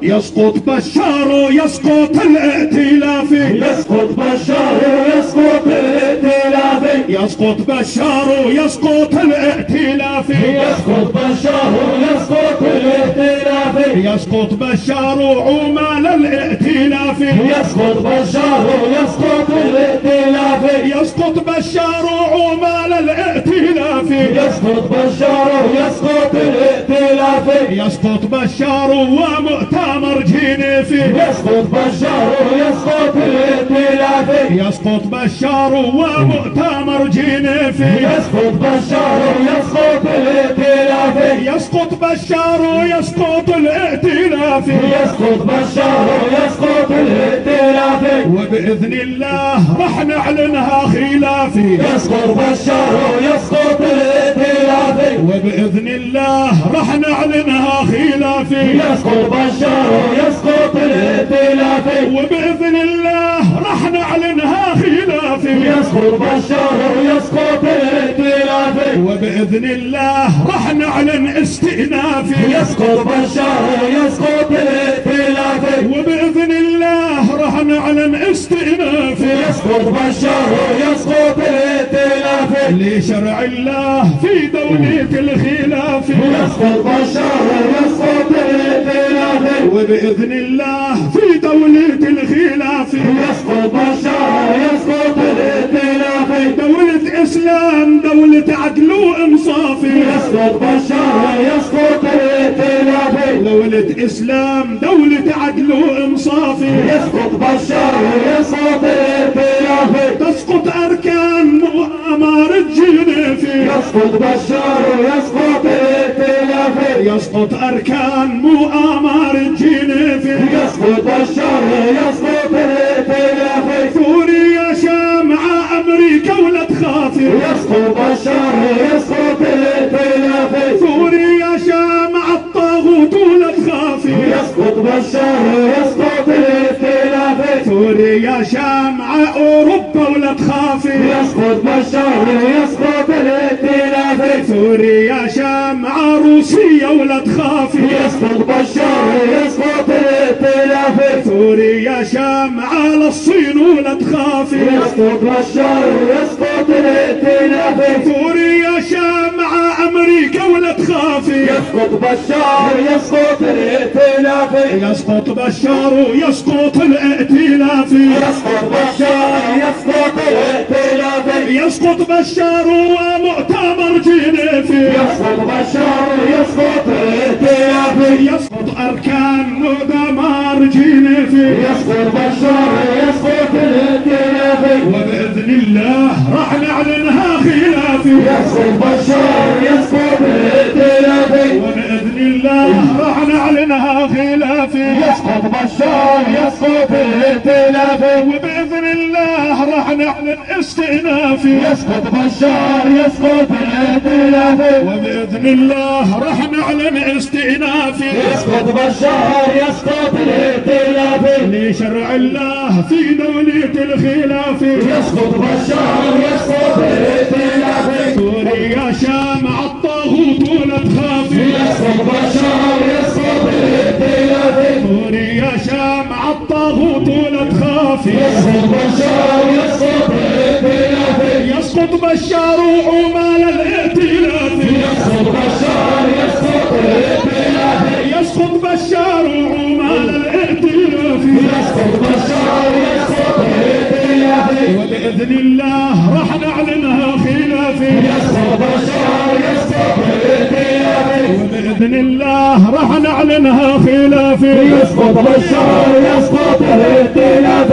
يسقط بشار ويسقط الائتلاف، يسقط بشار ويسقط الائتلاف، يسقط بشار ويسقط الائتلاف، يسقط بشار ويسقط الائتلاف، يسقط بشار وعمال الائتلاف، يسقط بشار ويسقط الائتلاف، يسقط بشار وعمال الائتلاف، يسقط بشار ويسقط الائتلاف، يسقط بشار ومؤتمر جنيف، يسقط بشار ويسقط الائتلاف، يسقط بشار ومؤتمر جنيف، يسقط بشار ويسقط الائتلاف، يسقط بشار ويسقط الائتلاف، يسقط بشار ويسقط الائتلاف، وبإذن الله رح نعلنها خلافي، يسقط بشار ويسقط الائتلاف، وبإذن الله رح نعلنها خلافي، يسقط بشار ويسقط الائتلاف، وبإذن الله رح نعلنها خلافي، يسقط بشار ويسقط الائتلاف، وبإذن الله رح نعلن استئنافي، يسقط بشار ويسقط الائتلاف، وبإذن الله رح نعلن استئنافي، يسقط بشار ويسقط الائتلاف، لشرع الله في دولة الخلاف، يسقط بشار ويسقط الائتلاف، وبإذن الله في دولة الخلاف، يسقط بشار ويسقط الائتلاف، دولة إسلام دولة عدل وإنصاف، يسقط بشار ويسقط الائتلاف، دولة إسلام دولة عدل وإنصاف، يسقط بشار ويسقط الائتلاف، تسقط أركان مؤامرة جنيف، يسقط بشار ويسقط الائتلاف، يسقط أركان مؤامرة جنيف، يسقط بشار ويسقط الائتلاف، سوريا شامعة أمريكا ولا تخاف، يسقط بشار ويسقط الائتلاف، سوريا شامعة الطاغوت ولا تخاف، يسقط بشار ويسقط الائتلاف، سوريا شامعة أوروبا ولا تخاف، يسقط بشار ويسقط الائتلاف، سوريا شامعة روسيا ولا تخاف، يسقط بشار ويسقط الائتلاف، سوريا شامعة للصين ولا تخاف، يسقط بشار ويسقط الائتلاف، سوريا شامعة أمريكا ولا تخاف، يسقط بشار ويسقط الائتلاف، يسقط بشار ويسقط الائتلاف، يسقط بشار ويسقط الائتلاف، يسقط بشار ومؤتمر جنيف، يسقط بشار ويسقط الائتلاف، يسقط أركان مؤتمر جنيف، يسقط بشار ويسقط الائتلاف، وبإذن الله رح نعلنها خلافي، يسقط بشار ويسقط الائتلاف، وبإذن الله رح نعلنها خلافي، يسقط بشار ويسقط الائتلاف، وبإذن الله رح نعلن استئنافي، يسقط بشار يسقط الائتلاف، وبإذن الله رح نعلن استئنافي، يسقط بشار يسقط الائتلاف، لشرع الله في دولة الخلاف، يسقط بشار يسقط الائتلاف، سوريا شامع الطاغوت ولا تخاف، يسقط بشار يسقط الائتلاف، سوريا شامع الطاغوت ولا تخاف، يسقط بشار يسقط الائتلاف، يسقط بشار وعمال الائتلاف، يسقط بشار يسقط الائتلاف، يسقط بشار وعمال الائتلاف، يسقط بشار يسقط الائتلاف، وبإذن الله رح نعلنها خلافي، يسقط بشار يسقط الائتلاف، وبإذن الله رح نعلنها خلافي، يسقط بشار يسقط الائتلاف.